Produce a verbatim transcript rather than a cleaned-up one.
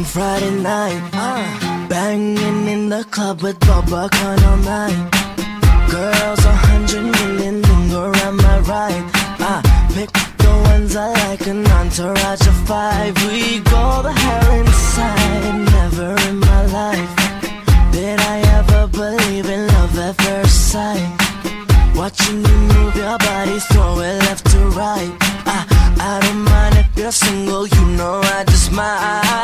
Friday night, uh, banging in the club with Bubba Khan all night. Girls, a hundred million linger on my right. I pick the ones I like, an entourage of five. We go the hell inside. Never in my life did I ever believe in love at first sight. Watching you move your body, throw it left to right. I, I don't mind if you're single, you know I just might.